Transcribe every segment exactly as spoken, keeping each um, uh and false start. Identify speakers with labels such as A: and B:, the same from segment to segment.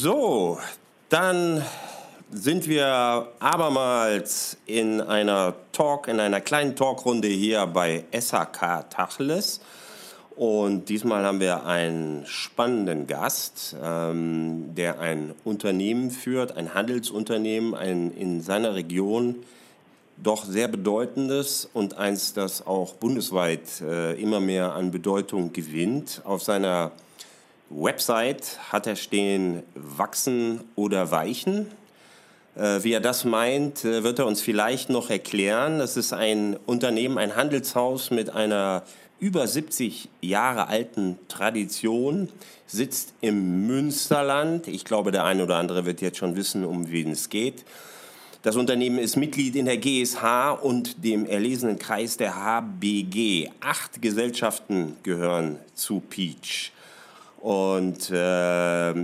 A: So, dann sind wir abermals in einer Talk, in einer kleinen Talkrunde hier bei S H K Tacheles. Und diesmal haben wir einen spannenden Gast, ähm, der ein Unternehmen führt, ein Handelsunternehmen, ein in seiner Region doch sehr bedeutendes und eins, das auch bundesweit äh, immer mehr an Bedeutung gewinnt. Auf seiner Website hat er stehen, wachsen oder weichen. Äh, wie er das meint, äh, wird er uns vielleicht noch erklären. Das ist ein Unternehmen, ein Handelshaus mit einer über siebzig Jahre alten Tradition, sitzt im Münsterland. Ich glaube, der eine oder andere wird jetzt schon wissen, um wen es geht. Das Unternehmen ist Mitglied in der G S H und dem erlesenen Kreis der H B G. Acht Gesellschaften gehören zu Peach. Und äh,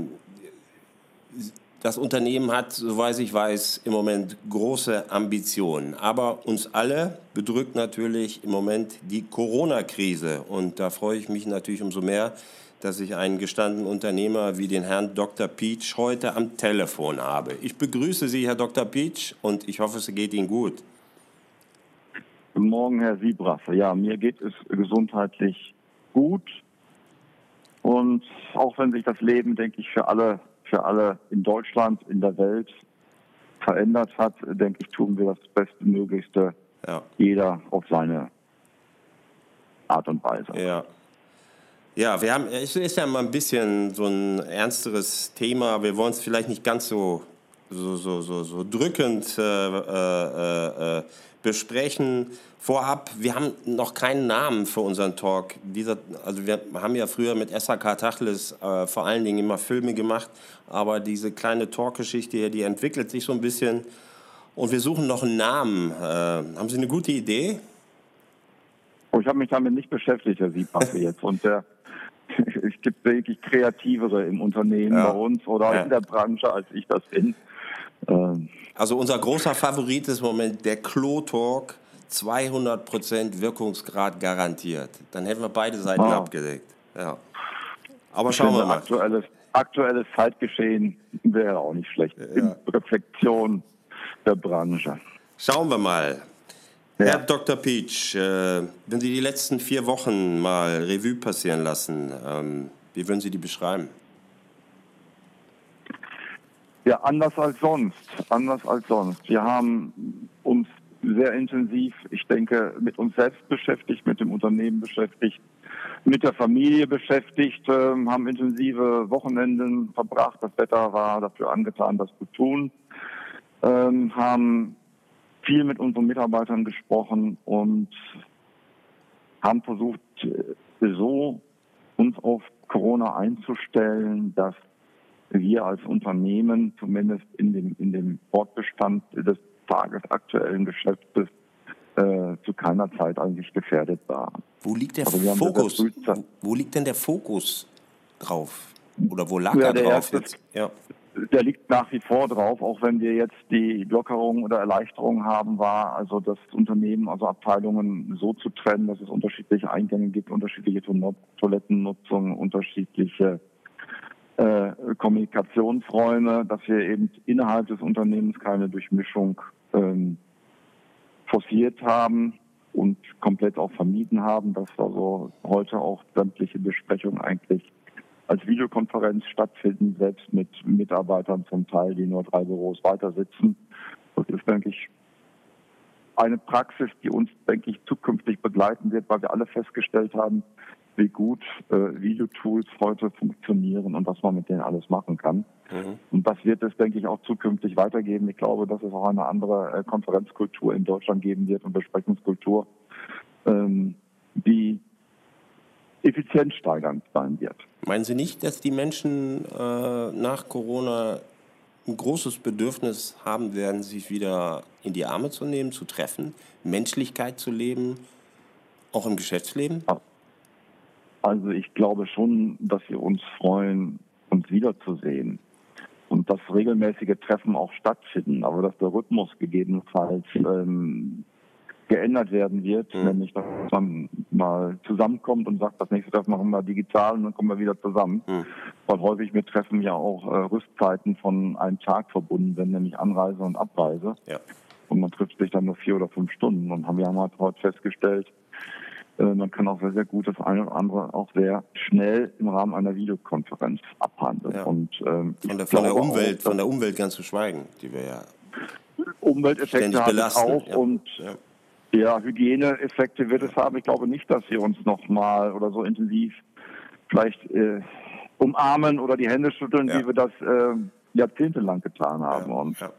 A: das Unternehmen hat, soweit ich weiß, im Moment große Ambitionen. Aber uns alle bedrückt natürlich im Moment die Corona-Krise. Und da freue ich mich natürlich umso mehr, dass ich einen gestandenen Unternehmer wie den Herrn Doktor Peach heute am Telefon habe. Ich begrüße Sie, Herr Doktor Peach, und ich hoffe, es geht Ihnen gut.
B: Guten Morgen, Herr Siebrasse. Ja, mir geht es gesundheitlich gut. Und auch wenn sich das Leben, denke ich, für alle, für alle in Deutschland, in der Welt verändert hat, denke ich, tun wir das Bestmöglichste, ja. Jeder auf seine Art und Weise.
A: Ja. Ja, wir haben, es ist ja mal ein bisschen so ein ernsteres Thema. Wir wollen es vielleicht nicht ganz so, so, so, so, so drückend äh, äh, äh, besprechen. Vorab, wir haben noch keinen Namen für unseren Talk. Dieser, also wir haben ja früher mit S H K Tacheles äh, vor allen Dingen immer Filme gemacht, aber diese kleine Talkgeschichte hier, die entwickelt sich so ein bisschen und wir suchen noch einen Namen. Äh, haben Sie eine gute Idee?
B: Oh, ich habe mich damit nicht beschäftigt, Herr Siebrasse, jetzt. Und der, es gibt wirklich Kreativere im Unternehmen ja. bei uns oder ja. in der Branche, als ich das bin.
A: Ähm. Also unser großer Favorit ist im Moment der Klo-Talk. zweihundert Prozent Wirkungsgrad garantiert. Dann hätten wir beide Seiten wow. abgedeckt. Ja. Aber
B: ich
A: schauen
B: finde,
A: wir mal.
B: Aktuelles, aktuelles Zeitgeschehen wäre auch nicht schlecht. Ja. In Reflexion der Branche.
A: Schauen wir mal. Ja. Herr Doktor Peach, äh, wenn Sie die letzten vier Wochen mal Revue passieren lassen, ähm, wie würden Sie die beschreiben?
B: Ja, anders als sonst. Anders als sonst. Wir haben uns sehr intensiv, ich denke, mit uns selbst beschäftigt, mit dem Unternehmen beschäftigt, mit der Familie beschäftigt, äh, haben intensive Wochenenden verbracht. Das Wetter war dafür angetan, das zu tun. Ähm, haben viel mit unseren Mitarbeitern gesprochen und haben versucht, so uns auf Corona einzustellen, dass wir als Unternehmen zumindest in dem, in dem Fortbestand des tagesaktuellen Geschäftes äh, zu keiner Zeit eigentlich gefährdet waren.
A: Wo liegt der also Fokus? Wo, wo liegt denn der Fokus drauf? Oder wo lag
B: ja,
A: er drauf
B: erste,
A: jetzt? Ja.
B: Der liegt nach wie vor drauf, auch wenn wir jetzt die Lockerung oder Erleichterung haben, war also das Unternehmen, also Abteilungen so zu trennen, dass es unterschiedliche Eingänge gibt, unterschiedliche Toilettennutzung, unterschiedliche äh, Kommunikationsräume, dass wir eben innerhalb des Unternehmens keine Durchmischung ähm, forciert haben und komplett auch vermieden haben, dass also heute auch sämtliche Besprechungen eigentlich als Videokonferenz stattfinden, selbst mit Mitarbeitern zum Teil, die nur drei Büros weiter sitzen. Das ist, denke ich, eine Praxis, die uns, denke ich, zukünftig begleiten wird, weil wir alle festgestellt haben, wie gut äh, Videotools heute funktionieren und was man mit denen alles machen kann. Mhm. Und das wird es, denke ich, auch zukünftig weitergeben. Ich glaube, dass es auch eine andere äh, Konferenzkultur in Deutschland geben wird und Besprechungskultur, ähm, die effizienzsteigernd sein wird.
A: Meinen Sie nicht, dass die Menschen äh, nach Corona ein großes Bedürfnis haben werden, sich wieder in die Arme zu nehmen, zu treffen, Menschlichkeit zu leben, auch im Geschäftsleben?
B: Also ich glaube schon, dass wir uns freuen, uns wiederzusehen und dass regelmäßige Treffen auch stattfinden, aber dass der Rhythmus gegebenenfalls ähm, geändert werden wird, mhm. nämlich dass man mal zusammenkommt und sagt, das nächste Treffen machen wir digital und dann kommen wir wieder zusammen. Mhm. Weil häufig mit Treffen ja auch äh, Rüstzeiten von einem Tag verbunden sind, nämlich Anreise und Abreise. Ja. Und man trifft sich dann nur vier oder fünf Stunden. Und wir haben halt heute festgestellt, äh, man kann auch sehr, sehr gut das eine oder andere auch sehr schnell im Rahmen einer Videokonferenz abhandeln.
A: Ja.
B: Und, ähm,
A: von, der, von, der Umwelt, auch, von der Umwelt ganz zu schweigen, die wir ja
B: Umwelteffekte hat es auch
A: ja.
B: und
A: ja.
B: ja, Hygieneeffekte wird es haben. Ich glaube nicht, dass wir uns nochmal oder so intensiv vielleicht äh, umarmen oder die Hände schütteln, ja. wie wir das äh, jahrzehntelang getan haben. Ja. Und ja.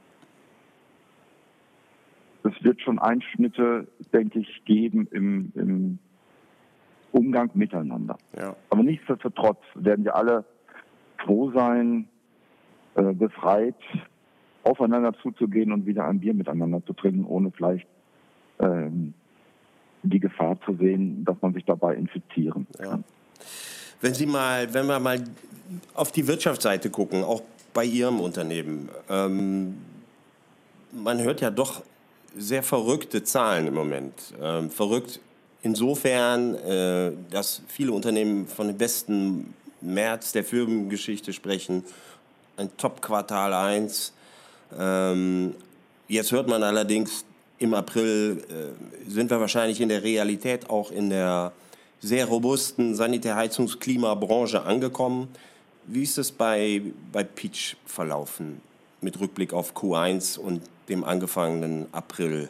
B: es wird schon Einschnitte, denke ich, geben im, im Umgang miteinander. Ja. Aber nichtsdestotrotz werden wir alle froh sein, äh, befreit, aufeinander zuzugehen und wieder ein Bier miteinander zu trinken, ohne vielleicht ähm, die Gefahr zu sehen, dass man sich dabei infizieren kann. Ja.
A: Wenn Sie mal, wenn wir mal auf die Wirtschaftsseite gucken, auch bei Ihrem Unternehmen, ähm, man hört ja doch sehr verrückte Zahlen im Moment. Ähm, verrückt insofern, äh, dass viele Unternehmen von dem besten März der Firmengeschichte sprechen, ein Top-Quartal eins. Ähm, jetzt hört man allerdings, im April äh, sind wir wahrscheinlich in der Realität auch in der sehr robusten Sanitär-Heizungs-Klimabranche angekommen. Wie ist es bei, bei Peach verlaufen mit Rückblick auf Q eins und dem angefangenen April?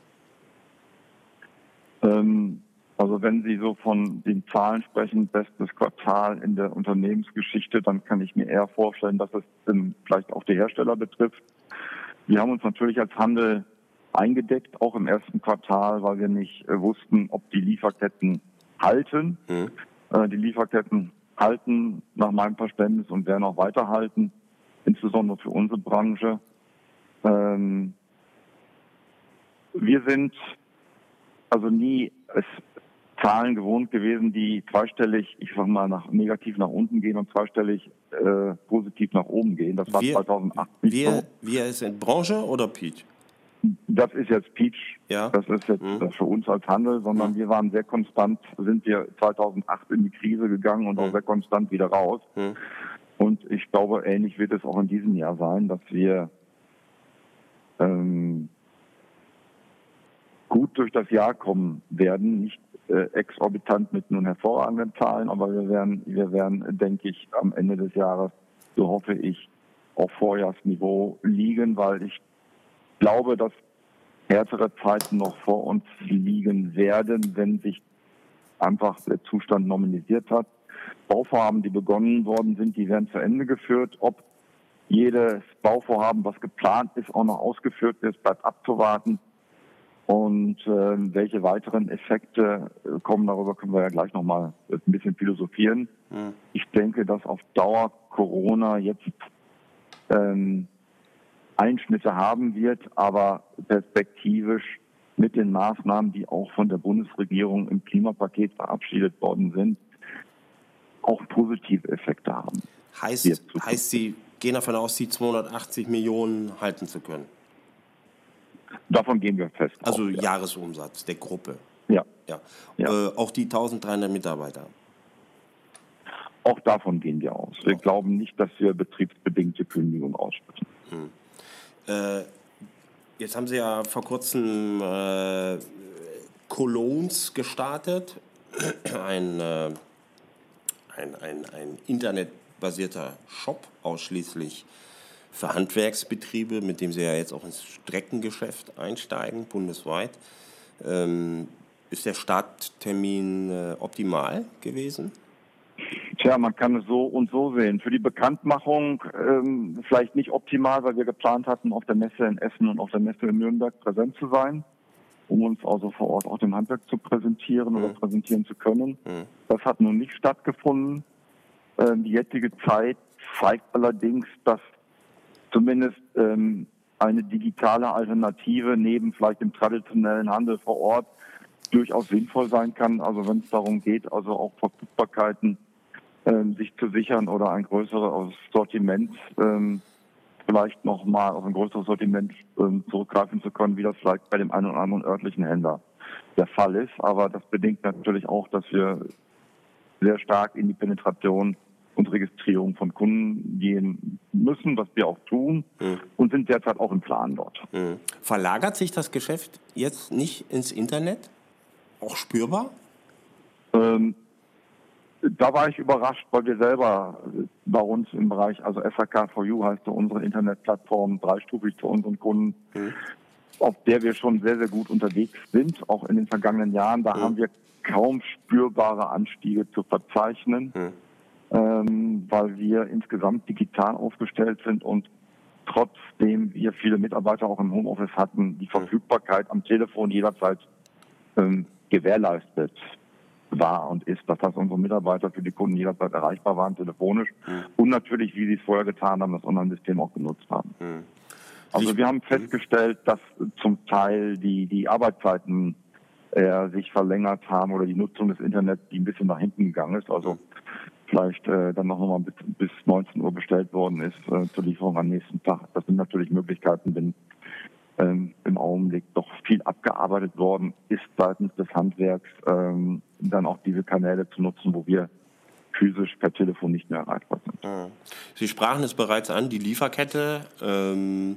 B: Ähm, also wenn Sie so von den Zahlen sprechen, bestes Quartal in der Unternehmensgeschichte, dann kann ich mir eher vorstellen, dass es ähm, vielleicht auch die Hersteller betrifft. Wir haben uns natürlich als Handel eingedeckt, auch im ersten Quartal, weil wir nicht äh, wussten, ob die Lieferketten halten. Mhm. Äh, die Lieferketten halten nach meinem Verständnis und werden auch weiterhalten, insbesondere für unsere Branche. Ähm, wir sind also nie es Zahlen gewohnt gewesen, die zweistellig, ich sag mal, nach negativ nach unten gehen und zweistellig äh, positiv nach oben gehen. Das war wir, zweitausendacht nicht
A: wir,
B: so.
A: Wir ist in Branche oder Peach?
B: Das ist jetzt Peach. Ja. Das ist jetzt mhm. für uns als Handel, sondern mhm. wir waren sehr konstant, sind wir zweitausendacht in die Krise gegangen und mhm. auch sehr konstant wieder raus. Mhm. Und ich glaube, ähnlich wird es auch in diesem Jahr sein, dass wir ähm, gut durch das Jahr kommen werden, nicht äh, exorbitant mit nun hervorragenden Zahlen, aber wir werden, wir werden, denke ich, am Ende des Jahres, so hoffe ich, auf Vorjahrsniveau liegen, weil ich glaube, dass härtere Zeiten noch vor uns liegen werden, wenn sich einfach der Zustand normalisiert hat. Bauvorhaben, die begonnen worden sind, die werden zu Ende geführt. Ob jedes Bauvorhaben, was geplant ist, auch noch ausgeführt wird, bleibt abzuwarten. Und äh, welche weiteren Effekte äh, kommen, darüber können wir ja gleich nochmal ein bisschen philosophieren. Mhm. Ich denke, dass auf Dauer Corona jetzt ähm, Einschnitte haben wird, aber perspektivisch mit den Maßnahmen, die auch von der Bundesregierung im Klimapaket verabschiedet worden sind, auch positive Effekte haben.
A: Heißt, heißt Sie gehen davon aus, die zweihundertachtzig Millionen halten zu können?
B: Davon gehen wir fest.
A: Also
B: auch, ja.
A: Jahresumsatz der Gruppe?
B: Ja.
A: ja. ja. Äh, auch die eintausenddreihundert Mitarbeiter?
B: Auch davon gehen wir aus. Wir okay. glauben nicht, dass wir betriebsbedingte Kündigung aussprechen. Hm.
A: Äh, jetzt haben Sie ja vor kurzem äh, Colognes gestartet, ein, äh, ein, ein, ein internetbasierter Shop ausschließlich für Handwerksbetriebe, mit dem Sie ja jetzt auch ins Streckengeschäft einsteigen, bundesweit. Ähm, ist der Starttermin äh, optimal gewesen?
B: Tja, man kann es so und so sehen. Für die Bekanntmachung ähm, vielleicht nicht optimal, weil wir geplant hatten, auf der Messe in Essen und auf der Messe in Nürnberg präsent zu sein, um uns also vor Ort auch dem Handwerk zu präsentieren mhm. oder präsentieren zu können. Mhm. Das hat nun nicht stattgefunden. Ähm, die jetzige Zeit zeigt allerdings, dass zumindest ähm, eine digitale Alternative neben vielleicht dem traditionellen Handel vor Ort durchaus sinnvoll sein kann. Also wenn es darum geht, also auch Verfügbarkeiten ähm, sich zu sichern oder ein größeres Sortiment ähm, vielleicht nochmal auf ein größeres Sortiment ähm, zurückgreifen zu können, wie das vielleicht bei dem einen oder anderen örtlichen Händler der Fall ist. Aber das bedingt natürlich auch, dass wir sehr stark in die Penetration und Registrierung von Kunden gehen müssen, was wir auch tun mhm. und sind derzeit auch im Plan dort.
A: Mhm. Verlagert sich das Geschäft jetzt nicht ins Internet? Auch spürbar?
B: Ähm, da war ich überrascht, weil wir selber bei uns im Bereich, also S H K for You heißt so unsere Internetplattform, dreistufig zu unseren Kunden, mhm. auf der wir schon sehr, sehr gut unterwegs sind, auch in den vergangenen Jahren. Da mhm. haben wir kaum spürbare Anstiege zu verzeichnen, mhm. ähm, weil wir insgesamt digital aufgestellt sind und trotzdem wir viele Mitarbeiter auch im Homeoffice hatten, die Verfügbarkeit am Telefon jederzeit ähm, gewährleistet war und ist, dass das unsere Mitarbeiter für die Kunden jederzeit erreichbar waren, telefonisch mhm. und natürlich, wie sie es vorher getan haben, das Online-System auch genutzt haben. Mhm. Also wir haben festgestellt, dass zum Teil die, die Arbeitszeiten äh, sich verlängert haben oder die Nutzung des Internets, die ein bisschen nach hinten gegangen ist, also vielleicht äh, dann noch mal bis, bis neunzehn Uhr bestellt worden ist äh, zur Lieferung am nächsten Tag. Das sind natürlich Möglichkeiten, wenn ähm, im Augenblick doch viel abgearbeitet worden ist seitens des Handwerks, ähm, dann auch diese Kanäle zu nutzen, wo wir physisch per Telefon nicht mehr erreichbar sind.
A: Sie sprachen es bereits an, die Lieferkette. Ähm,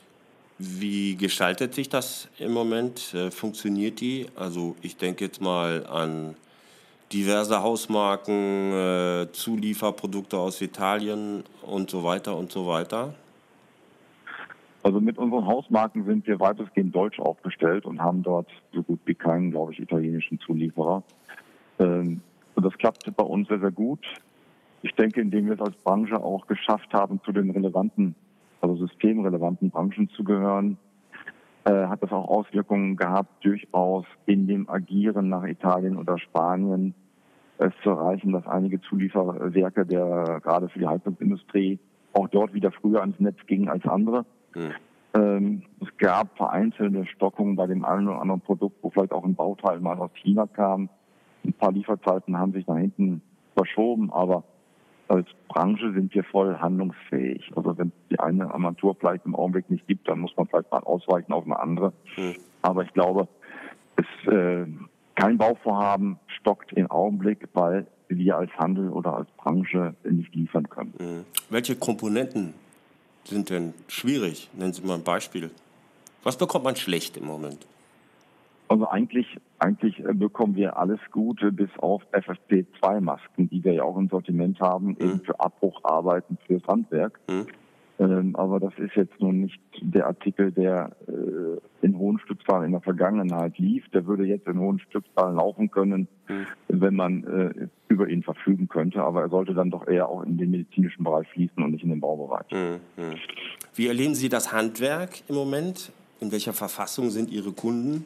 A: wie gestaltet sich das im Moment? Äh, funktioniert die? Also ich denke jetzt mal an diverse Hausmarken, äh, Zulieferprodukte aus Italien und so weiter und so weiter.
B: Also mit unseren Hausmarken sind wir weitestgehend deutsch aufgestellt und haben dort so gut wie keinen, glaube ich, italienischen Zulieferer. Ähm, und das klappt bei uns sehr, sehr gut. Ich denke, indem wir es als Branche auch geschafft haben, zu den relevanten, also systemrelevanten Branchen zu gehören, äh, hat das auch Auswirkungen gehabt, durchaus in dem Agieren nach Italien oder Spanien es zu erreichen, dass einige Zulieferwerke der gerade für die Heizungsindustrie auch dort wieder früher ans Netz gingen als andere. Hm. Ähm, es gab vereinzelte Stockungen bei dem einen oder anderen Produkt, wo vielleicht auch ein Bauteil mal aus China kam. Ein paar Lieferzeiten haben sich nach hinten verschoben, aber als Branche sind wir voll handlungsfähig. Also wenn es die eine Armatur vielleicht im Augenblick nicht gibt, dann muss man vielleicht mal ausweichen auf eine andere. Hm. Aber ich glaube, es äh, kein Bauvorhaben stockt im Augenblick, weil wir als Handel oder als Branche nicht liefern können.
A: Hm. Welche Komponenten sind denn schwierig? Nennen Sie mal ein Beispiel. Was bekommt man schlecht im Moment?
B: Also eigentlich, eigentlich bekommen wir alles Gute, bis auf F F P zwei Masken, die wir ja auch im Sortiment haben, mhm. eben für Abbrucharbeiten fürs Handwerk. Mhm. Ähm, aber das ist jetzt nun nicht der Artikel, der äh, in hohen Stückzahlen in der Vergangenheit lief. Der würde jetzt in hohen Stückzahlen laufen können, mhm. wenn man äh, über ihn verfügen könnte. Aber er sollte dann doch eher auch in den medizinischen Bereich fließen und nicht in den Baubereich.
A: Mhm. Wie erleben Sie das Handwerk im Moment? In welcher Verfassung sind Ihre Kunden?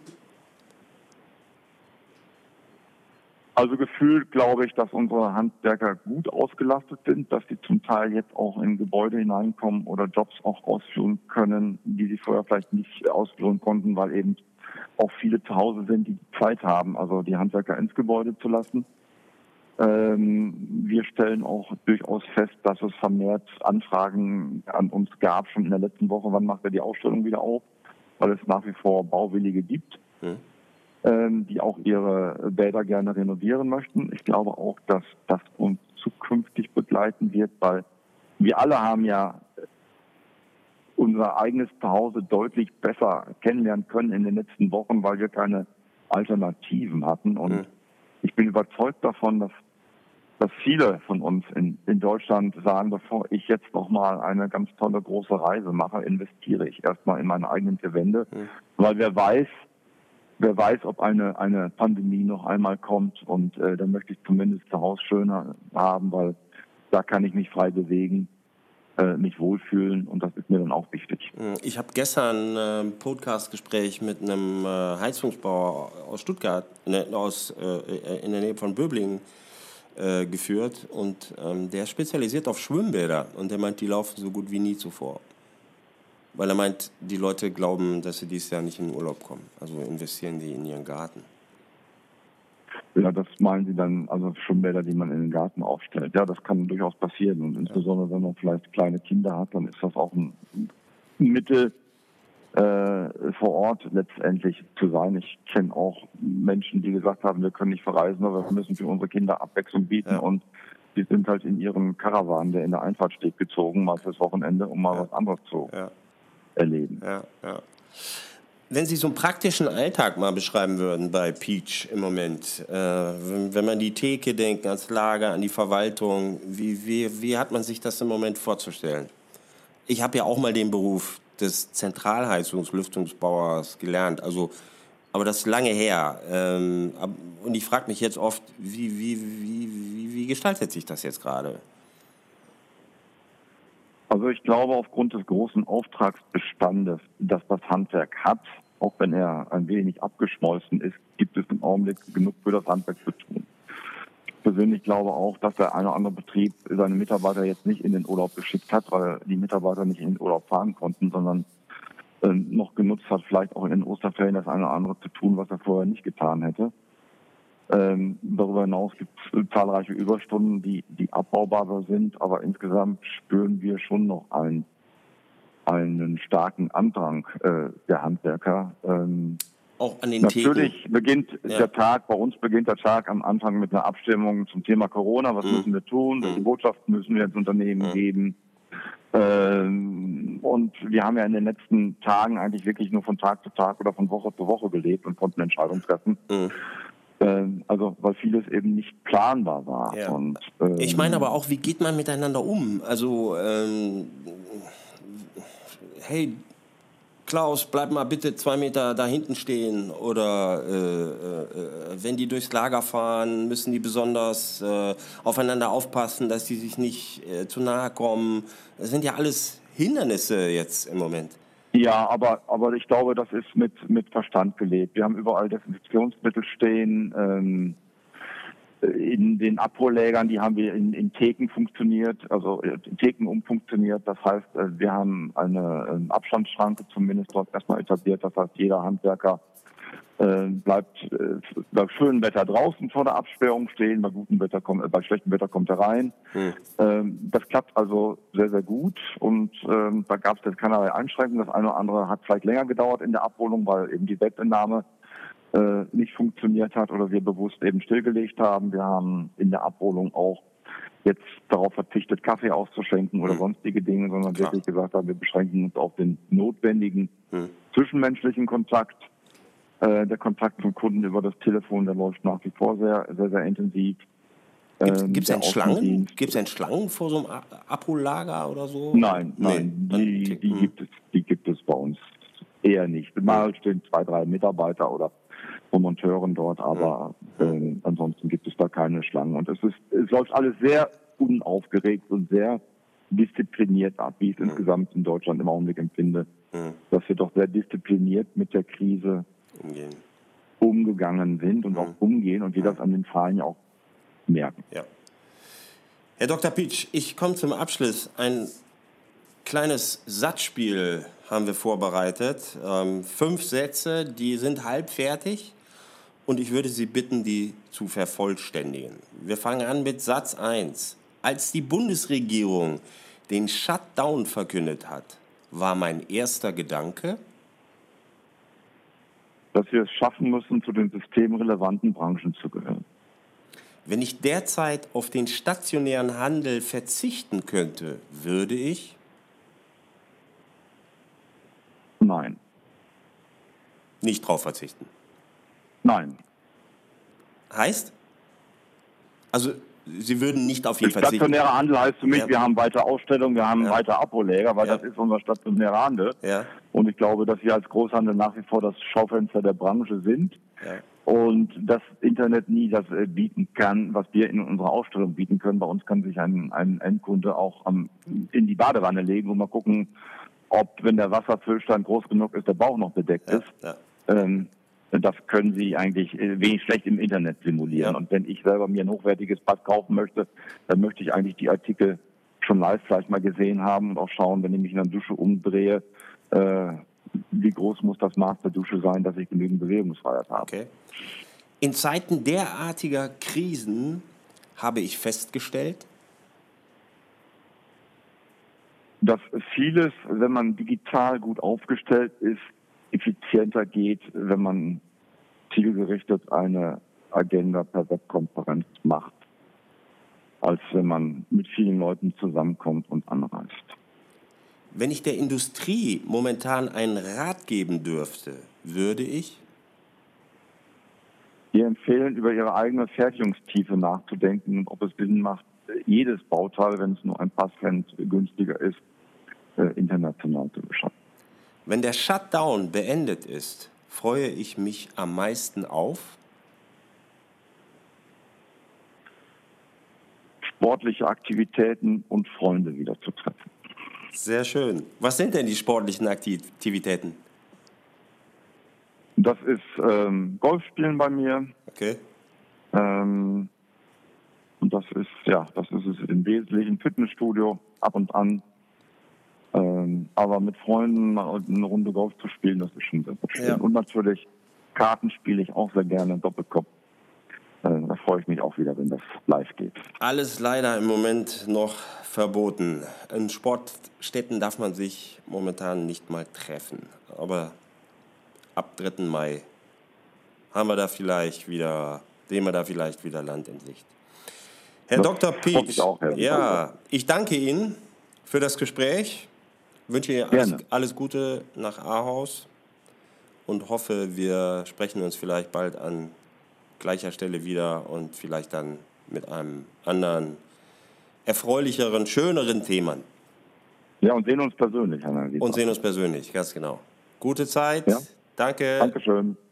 B: Also gefühlt glaube ich, dass unsere Handwerker gut ausgelastet sind, dass sie zum Teil jetzt auch in Gebäude hineinkommen oder Jobs auch ausführen können, die sie vorher vielleicht nicht ausführen konnten, weil eben auch viele zu Hause sind, die Zeit haben, also die Handwerker ins Gebäude zu lassen. Ähm, wir stellen auch durchaus fest, dass es vermehrt Anfragen an uns gab, schon in der letzten Woche, wann macht er die Ausstellung wieder auf, weil es nach wie vor Bauwillige gibt. Hm. die auch ihre Bäder gerne renovieren möchten. Ich glaube auch, dass das uns zukünftig begleiten wird, weil wir alle haben ja unser eigenes Zuhause deutlich besser kennenlernen können in den letzten Wochen, weil wir keine Alternativen hatten. Und mhm. ich bin überzeugt davon, dass, dass viele von uns in, in Deutschland sagen, bevor ich jetzt noch mal eine ganz tolle große Reise mache, investiere ich erstmal in meine eigenen vier Wände, mhm. weil wer weiß, Wer weiß, ob eine, eine Pandemie noch einmal kommt und äh, dann möchte ich zumindest zu Hause schöner haben, weil da kann ich mich frei bewegen, äh, mich wohlfühlen und das ist mir dann auch wichtig.
A: Ich habe gestern ein Podcast-Gespräch mit einem äh, Heizungsbauer aus Stuttgart, ne, aus, äh, in der Nähe von Böblingen äh, geführt und ähm, der ist spezialisiert auf Schwimmbäder und der meint, die laufen so gut wie nie zuvor. Weil er meint, die Leute glauben, dass sie dieses Jahr nicht in den Urlaub kommen. Also investieren die in ihren Garten.
B: Ja, das meinen Sie dann, also Schwimmbäder, die man in den Garten aufstellt. Ja, das kann durchaus passieren. Und insbesondere, wenn man vielleicht kleine Kinder hat, dann ist das auch ein Mittel, äh, vor Ort letztendlich zu sein. Ich kenne auch Menschen, die gesagt haben, wir können nicht verreisen, aber wir müssen für unsere Kinder Abwechslung bieten. Ja. Und die sind halt in ihren Karawan, der in der Einfahrt steht, gezogen, mal fürs Wochenende, um mal ja. was anderes zu ja. erleben.
A: Ja, ja. Wenn Sie so einen praktischen Alltag mal beschreiben würden bei Peach im Moment, äh, wenn, wenn man die Theke denkt, ans Lager, an die Verwaltung, wie, wie, wie hat man sich das im Moment vorzustellen? Ich habe ja auch mal den Beruf des Zentralheizungslüftungsbauers gelernt, also, aber das ist lange her. Ähm, und ich frage mich jetzt oft, wie, wie, wie, wie, wie gestaltet sich das jetzt gerade?
B: Also ich glaube, aufgrund des großen Auftragsbestandes, das das Handwerk hat, auch wenn er ein wenig abgeschmolzen ist, gibt es im Augenblick genug für das Handwerk zu tun. Ich persönlich glaube auch, dass der eine oder andere Betrieb seine Mitarbeiter jetzt nicht in den Urlaub geschickt hat, weil die Mitarbeiter nicht in den Urlaub fahren konnten, sondern äh, noch genutzt hat, vielleicht auch in den Osterferien das eine oder andere zu tun, was er vorher nicht getan hätte. Ähm, darüber hinaus gibt es zahlreiche Überstunden, die, die abbaubar sind, aber insgesamt spüren wir schon noch einen, einen starken Andrang äh, der Handwerker. Ähm,
A: Auch an den
B: Natürlich
A: Theken.
B: beginnt
A: ja.
B: der Tag, bei uns beginnt der Tag am Anfang mit einer Abstimmung zum Thema Corona. Was mhm. müssen wir tun? Welche mhm. Botschaften müssen wir ins Unternehmen mhm. geben? Ähm, und wir haben ja in den letzten Tagen eigentlich wirklich nur von Tag zu Tag oder von Woche zu Woche gelebt und konnten Entscheidungen treffen. Mhm. Also, weil vieles eben nicht planbar war.
A: Ja.
B: Und, ähm,
A: ich meine aber auch, wie geht man miteinander um? Also, ähm, hey, Klaus, bleib mal bitte zwei Meter da hinten stehen. Oder äh, äh, wenn die durchs Lager fahren, müssen die besonders äh, aufeinander aufpassen, dass die sich nicht äh, zu nahe kommen. Das sind ja alles Hindernisse jetzt im Moment.
B: Ja, aber, aber ich glaube, das ist mit, mit Verstand gelebt. Wir haben überall Desinfektionsmittel stehen. Ähm, in den Abhollägern, die haben wir in, in Theken funktioniert, also in Theken umfunktioniert. Das heißt, wir haben eine, eine Abstandsschranke zumindest dort erstmal etabliert. Das heißt, jeder Handwerker äh, bleibt äh, bei schönem Wetter draußen vor der Absperrung stehen. Bei gutem Wetter kommt, äh, bei schlechtem Wetter kommt er rein. Hm. Ähm, das klappt also sehr, sehr gut. Und ähm, da gab es jetzt keinerlei Einschränkungen. Das eine oder andere hat vielleicht länger gedauert in der Abholung, weil eben die Bettentnahme äh, nicht funktioniert hat oder wir bewusst eben stillgelegt haben. Wir haben in der Abholung auch jetzt darauf verzichtet, Kaffee auszuschenken oder hm. sonstige Dinge, sondern Klar. wirklich gesagt haben, wir beschränken uns auf den notwendigen hm. zwischenmenschlichen Kontakt. Der Kontakt zum Kunden über das Telefon, der läuft nach wie vor sehr, sehr, sehr intensiv.
A: Gibt es denn Schlangen? Gibt es denn Schlangen vor so einem Abhollager oder so?
B: Nein, nein, nee. die, die, gibt es, die gibt es bei uns eher nicht. Mal stehen zwei, drei Mitarbeiter oder Monteuren dort, aber hm. äh, ansonsten gibt es da keine Schlangen. Und es, ist, es läuft alles sehr unaufgeregt und sehr diszipliniert ab, wie ich es hm. insgesamt in Deutschland im Augenblick empfinde, hm. dass wir doch sehr diszipliniert mit der Krise Umgehen. umgegangen sind und mhm. auch umgehen und wir das an den Zahlen ja auch merken.
A: Ja. Herr Doktor Peach, ich komme zum Abschluss. Ein kleines Satzspiel haben wir vorbereitet. Ähm, fünf Sätze, die sind halb fertig und ich würde Sie bitten, die zu vervollständigen. Wir fangen an mit Satz eins. Als die Bundesregierung den Shutdown verkündet hat, war mein erster Gedanke,
B: dass wir es schaffen müssen, zu den systemrelevanten Branchen zu gehören.
A: Wenn ich derzeit auf den stationären Handel verzichten könnte, würde ich?
B: Nein.
A: Nicht drauf verzichten?
B: Nein.
A: Heißt? Also, Sie würden nicht auf ihn verzichten?
B: Stationärer Handel heißt für mich, ja. wir haben weiter Ausstellungen, wir haben
A: ja.
B: weiter Abholläger, weil ja. das ist unser stationärer Handel.
A: Ja.
B: Und ich glaube, dass wir als Großhandel nach wie vor das Schaufenster der Branche sind.
A: Ja.
B: Und das Internet nie das äh, bieten kann, was wir in unserer Ausstellung bieten können. Bei uns kann sich ein, ein Endkunde auch am, in die Badewanne legen und mal gucken, ob, wenn der Wasserfüllstand groß genug ist, der Bauch noch bedeckt
A: ja.
B: ist.
A: Ja.
B: Ähm, das können Sie eigentlich äh, wenig schlecht im Internet simulieren. Ja. Und wenn ich selber mir ein hochwertiges Bad kaufen möchte, dann möchte ich eigentlich die Artikel schon live vielleicht mal gesehen haben und auch schauen, wenn ich mich in der Dusche umdrehe, äh, wie groß muss das Maß der Dusche sein, dass ich genügend Bewegungsfreiheit habe.
A: Okay. In Zeiten derartiger Krisen habe ich festgestellt,
B: dass vieles, wenn man digital gut aufgestellt ist, effizienter geht, wenn man zielgerichtet eine Agenda per Webkonferenz macht, als wenn man mit vielen Leuten zusammenkommt und anreist.
A: Wenn ich der Industrie momentan einen Rat geben dürfte, würde ich
B: Wir empfehlen, über ihre eigene Fertigungstiefe nachzudenken und ob es Sinn macht, jedes Bauteil, wenn es nur ein paar Cent günstiger ist, international zu beschaffen.
A: Wenn der Shutdown beendet ist, freue ich mich am meisten auf
B: sportliche Aktivitäten und Freunde wieder zu treffen.
A: Sehr schön. Was sind denn die sportlichen Aktivitäten?
B: Das ist ähm, Golfspielen bei mir.
A: Okay.
B: Ähm, und das ist, ja, das ist es im Wesentlichen Fitnessstudio, ab und an. Ähm, aber mit Freunden mal eine Runde Golf zu spielen, das ist schon sehr schön. Ja. Und natürlich Karten spiele ich auch sehr gerne, Doppelkopf. Äh, da freue ich mich auch wieder, wenn das live geht.
A: Alles leider im Moment noch verboten. In Sportstätten darf man sich momentan nicht mal treffen. Aber ab dritten Mai haben wir da vielleicht wieder, sehen wir da vielleicht wieder Land in Sicht. Herr
B: das
A: Doktor Pietsch,
B: ich auch, Herr
A: ja, ich danke Ihnen für das Gespräch. Wünsche Ihnen alles, alles Gute nach Ahaus und hoffe, wir sprechen uns vielleicht bald an gleicher Stelle wieder und vielleicht dann mit einem anderen, erfreulicheren, schöneren Thema.
B: Ja, und sehen uns persönlich. Herr
A: Und sehen uns persönlich, ganz genau. Gute Zeit.
B: Ja?
A: Danke.
B: Dankeschön.